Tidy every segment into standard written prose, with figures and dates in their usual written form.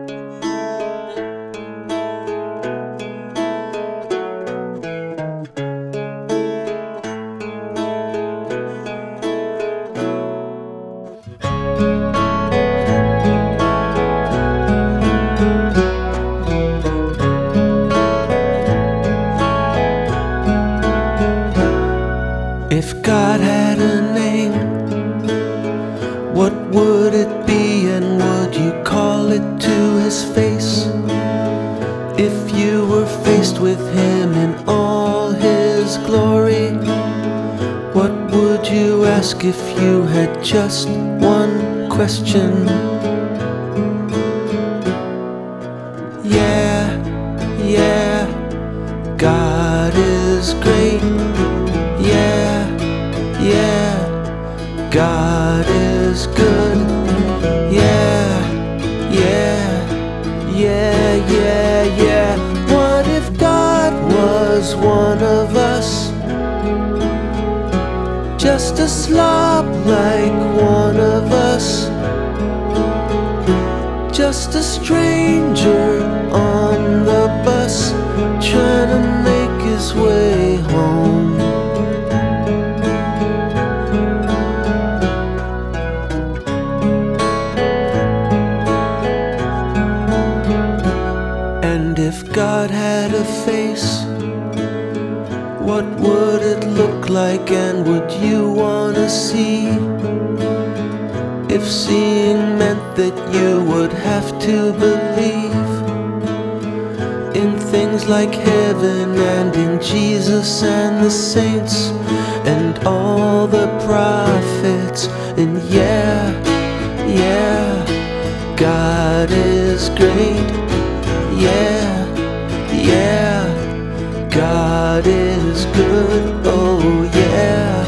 If God had a name, what would it be, and would you call it to his face? If you were faced with him in all his glory, what would you ask if you had just one question? Yeah, God is great. Yeah, God is good. Yeah. What if God was one of us? Just a slob like one of us. Just a stranger on the bus, trying to make his way home. And if God had a face, what would it look like, and would you wanna see? If seeing meant that you would have to believe in things like heaven and in Jesus and the saints and all the prophets. And yeah, God is great. Yeah, God is good. Oh yeah.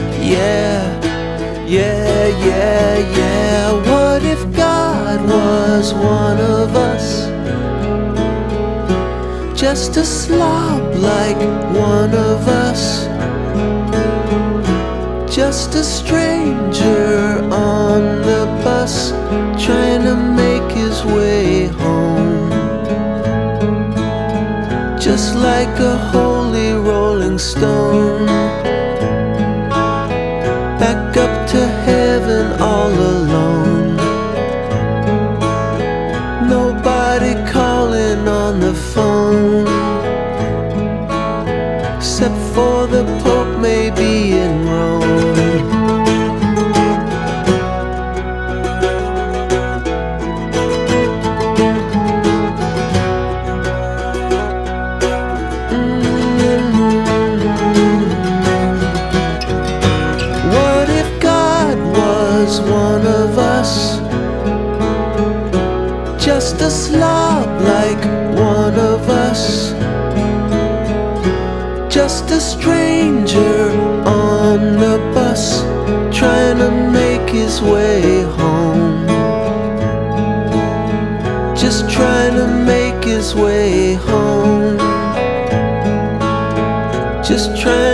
What if God was one of us? Just a slob like one of us. Just a stranger on the bus, trying to make his way home. Just like a holy rolling stone, back up to heaven all alone. Nobody calling on the phone, except for the Pope maybe in Rome. One of us, just a slob like one of us, just a stranger on the bus, trying to make his way home. Just trying to make his way home. Just trying